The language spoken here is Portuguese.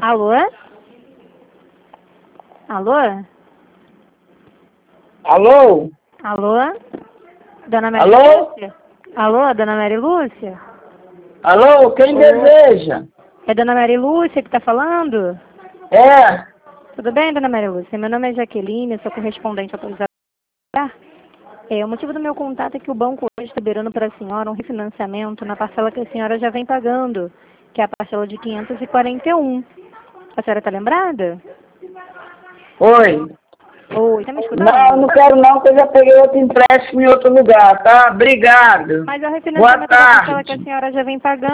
Alô? Alô? Alô? Alô? Dona Maria Alô? Lúcia? Alô, Dona Maria Lúcia? Alô, quem deseja? É Dona Maria Lúcia que está falando? É, Tudo bem, Dona Maria Lúcia? Meu nome é Jaqueline, eu sou correspondente autorizada. O motivo do meu contato é que o banco hoje está liberando para a senhora um refinanciamento na parcela que a senhora já vem pagando, que é a parcela de 541. A senhora está lembrada? oi. Oi, está me Não, não escutando? quero não, que eu já peguei outro empréstimo em outro lugar, tá? Obrigado. Mas é o Boa refinanciamento da parcela que a tarde. senhora já vem pagando.